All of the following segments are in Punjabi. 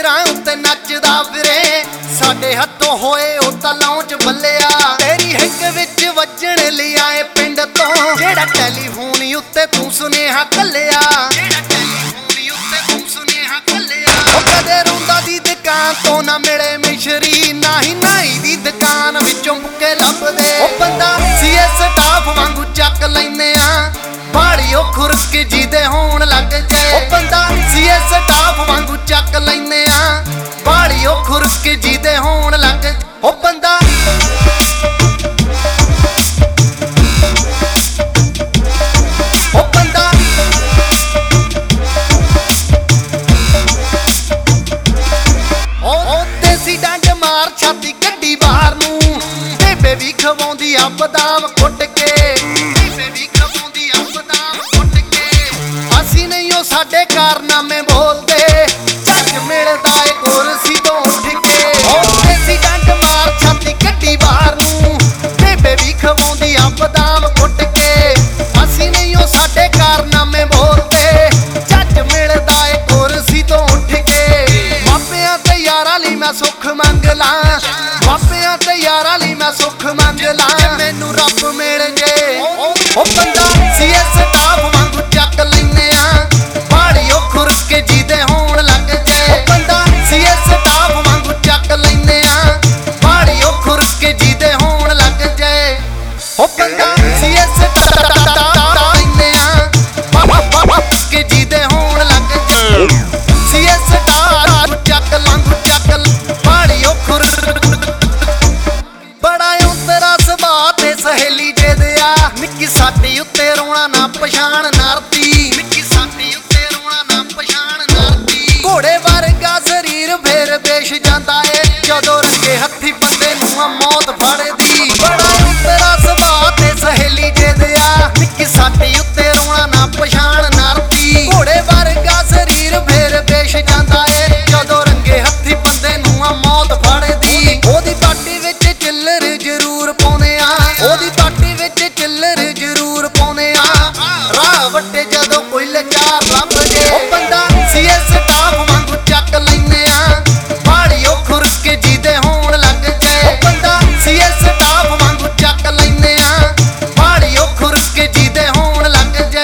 ਸਪੀਕਰਾਂ ਉੱਤੇ ਨੱਚਦਾ ਫਿਰੇ ਸਾਡੇ ਹੱਥੋਂ ਹੋਏ ਉਹ ਤਾਂ ਲੌਂਚ ਬੱਲਿਆ ਤੇਰੀ ਹਿੱਕ ਵਿੱਚ ਵੱਜਣ ਲਈ ਆਏ ਪਿੰਡ ਤੋਂ ਜਿਹੜਾ ਟੈਲੀਫੋਨ ਉੱਤੇ ਤੂੰ ਸੁਨੇਹਾ ਕੱਲਿਆ ਉਹ ਕਦੇ ਰੋਂਦਾ ਦੀ ਦੁਕਾਨ ਤੋਂ ਨਾ ਮਿਲੇ ਮਿਸ਼ਰੀ ਨਾਹੀ ਨਾਈ ਦੀ ਦੁਕਾਨ ਵਿੱਚੋਂ ਮੁੱਕੇ ਲੱਭਦੇ ਉਹ ਬੰਦਾ ਸੀਏ ਸਟਾਫ ਵਾਂਗੂ ਚੱਕ ਲੈਨੇ ਆ ਬਾੜੀ ਉਹ ਖੁਰਕ ਜਿਹਦੇ ਹੋਣ ਲੱਗ ਜੇ ਉਹ ਬੰਦਾ ਸੀਏ ਸਟਾਫ ਵਾਂਗੂ ਚੱਕ ਲੈਨੇ ਆ ਬਾੜੀ ਉਹ ਖੁਰਕ ਜਿਹਦੇ ਹੋਣ ਲੱਗ ਉਹ ਬੰਦਾ ਛਾਤੀ ਗੱਡੀ ਬਾਹਰ ਨੂੰ ਬੇਬੇ ਵੀ ਖਵਾਉਂਦੀ ਆ ਬਦਾਮ ਕੁੱਟ ਕੇ ਬੇਬੇ ਵੀ ਖਵਾਉਂਦੀ ਆ ਬਦਾਮ ਕੁੱਟ ਕੇ ਅਸੀਂ ਨਹੀਂ ਉਹ ਸਾਡੇ ਕਾਰਨਾਮੇ ਬੋਲਦੇ ਚੱਜ ਮਿਲਦਾ ਏ ਕੁਰਸੀ ਤੋਂ ਉੱਠ ਕੇ ਉਹ ਦੇਸੀ ਡੰਡ ਮਾਰ ਛਾਤੀ ਗੱਡੀ ਬਾਹਰ ਨੂੰ ਬੇਬੇ ਵੀ ਖਵਾਉਂਦੀ ਆ ਬਦਾਮ ਕੁੱਟ ਕੇ ਅਸੀਂ ਨਹੀਂ ਉਹ ਸਾਡੇ ਕਾਰਨਾਮੇ ਬੋਲਦੇ ਚੱਜ ਮਿਲਦਾ ਏ ਕੁਰਸੀ ਤੋਂ ਉੱਠ ਕੇ ਮਾਪਿਆਂ ਤੇ ਯਾਰਾਂ ਲਈ ਮੈਂ ਸੁੱਖ ਮੰਗ ਲਾਂ ਮਾਪਿਆਂ ਤੇ ਯਾਰਾਂ ਲਈ ਮੈਂ ਸੁੱਖ ਮੰਗ ਲਾਂ ਮੈਨੂੰ ਰੱਬ ਮਿਲ ਜੇ ਉਹ ਬੰਦਾ ਸੀਏ ਸਟਾਫ ਵਾਂਗੂ ਚੱਕ ਲੈਨੇ ਆ ਬਾੜੀ ਉਹ ਖੁਰਕ ਜਿਹਦੇ ਹੋਣ ਲੱਗ ਜੇ ਉਹ ਬੰਦਾ ਸੀਏ ਸਟਾਫ ਵਾਂਗੂ ਚੱਕ ਲੈਨੇ ਆ ਬਾੜੀ ਉਹ ਖੁਰਕ ਜਿਹਦੇ ਹੋਣ ਲੱਗ ਜੇ ਉਹ ਬੰਦਾ ਸੀਏ ਸਟਾਫ ਲੈਨੇ ਆ ਕਿ ਜਿਹਦੇ ਹੋਣ ਲੱਗ ਜੇ ਸੀਏ ਸਟਾਫ ਚੱਕ ਲੰਘ ਚੱਕ ਬਾੜੀ ਉਹ ਖੁਰਕ ਸਹੇਲੀ ਜੇ ਦਿਆ ਨਿੱਕੀ ਸਾਡੀ ਉੱਤੇ ਰੋਣਾ ਨਾ ਪਛਾਣ ਨਰਦੀ ਨਿੱਕੀ ਸਾਡੀ ਉੱਤੇ ਰੋਣਾ ਨਾ ਪਛਾਣ ਨਰਦੀ ਘੋੜੇ ਵਰਗਾ ਸਰੀਰ ਫੇਰ ਬੇਸ਼ ਜਾਂਦਾ ਏ ਜਦੋਂ ਰੰਗੇ ਹੱਥੀ ਬੰਦੇ ਨੂੰ ਆ ਮੌਤ ਫੜਦੀ ਬੜਾ ਤੇਰਾ ਸੁਭਾਅ ਤੇ ਸਹੇਲੀ ਜੇ ਦਿਆ ਨਿੱਕੀ ਸਾਡੀ ਉੱਤੇ ਰੋਣਾ ਨਾ ਪਛਾਣ ਨਰਦੀ ਘੋੜੇ ਵਰਗਾ ਸਰੀਰ ਫੇਰ ਬੇਸ਼ ਜਾਂਦਾ ਏ ਜਦੋਂ ਰੰਗੇ ਹੱਥੀ ਬੰਦੇ ਨੂੰ ਆ ਮੌਤ ਫੜਦੀ ਉਹਦੀ ਪਾਟੀ ਵਿੱਚ ਚਿੱਲਰ ਜ਼ਰੂਰ ਪਾਉਂਦੇ ਆ ਉਹਦੀ ਪਾਟੀ ਵਿੱਚ ਚਿੱਲਰ ਜ਼ਰੂਰ ਪਾਉਂਦੇ ਆ ਰਾਹ ਵੱਟੇ ਜਦੋਂ ਕੋਈ ਲਾਚਾਰ ਲੱਭ ਜੇ ਉਹ ਬੰਦਾ ਸੀਏ ਸਟਾਫ ਵਾਂਗੂ ਚੱਕ ਲੈਨੇ ਆ ਬਾੜੀ ਉਹ ਖੁਰਕ ਜਿਹਦੇ ਹੋਣ ਲੱਗ ਜੇ ਉਹ ਬੰਦਾ ਸੀਏ ਸਟਾਫ ਵਾਂਗੂ ਚੱਕ ਲੈਨੇ ਆ ਬਾੜੀ ਉਹ ਖੁਰਕ ਜਿਹਦੇ ਹੋਣ ਲੱਗ ਜੇ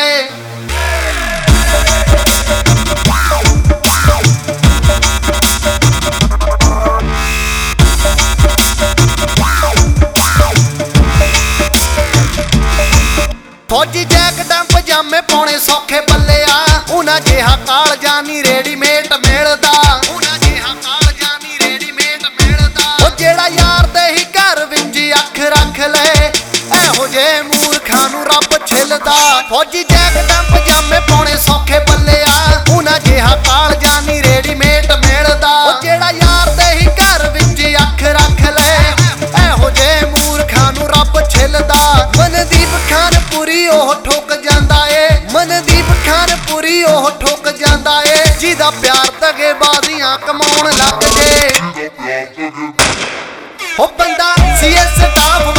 ਫੌਜੀ ਜੈਕਟਾਂ ਪਜਾਮੇ ਪਾਉਣੇ ਸੌਖੇ ਬੱਲਿਆ ਉਹਨਾਂ ਜਿਹਾ ਕਾਲਜਾ ਨੀ ਰੈਡੀਮੇਡ ਮਿਲਦਾ ਉਹਨਾਂ ਜਿਹਾ ਕਾਲਜਾ ਨੀ ਰੈਡੀਮੇਡ ਮਿਲਦਾ ਉਹ ਜਿਹੜਾ ਯਾਰ ਦੇ ਹੀ ਘਰ ਵਿੱਚ ਅੱਖ ਰੱਖ ਲੈ ਇਹੋ ਜਿਹੇ ਮੂਰਖਾਂ ਨੂੰ ਰੱਬ ਛਿੱਲਦਾ ਫੌਜੀ ਜੈਕਟਾਂ ਪਜਾਮੇ ਪਾਉਣੇ ਸੌਖੇ ਬੱਲਿਆ ਉਹਨਾਂ ਜਿਹਾ ਕਾਲਜਾ ਨੀ ਰੈਡੀਮੇਡ ਮਿਲਦਾ ਉਹ ਜਿਹੜਾ ਯਾਰ ਦੇ ਹੀ ਘਰ ਵਿੱਚ ਅੱਖ ਰੱਖ ਲੈ ਇਹੋ ਜਿਹੇ ਮੂਰਖਾਂ ਨੂੰ ਰੱਬ ਛਿੱਲਦਾ ਮਨਦੀਪ ਖਾਨ ਪੂਰੀ ਉਹ ਠੋਕ ਜਾਂਦਾ ਏ ਮਨਦੀਪ ਖਾਨ ਪੂਰੀ ਉਹ ਠੋਕ ਜਾਂਦਾ ਏ ਜਿਹਦਾ ਪਿਆਰ ਦਗੇਬਾਜ਼ੀਆਂ ਕਮਾਉਣ ਲੱਗ ਜੇ ਉਹ ਬੰਦਾ ਸੀਏ ਸਟਾਫ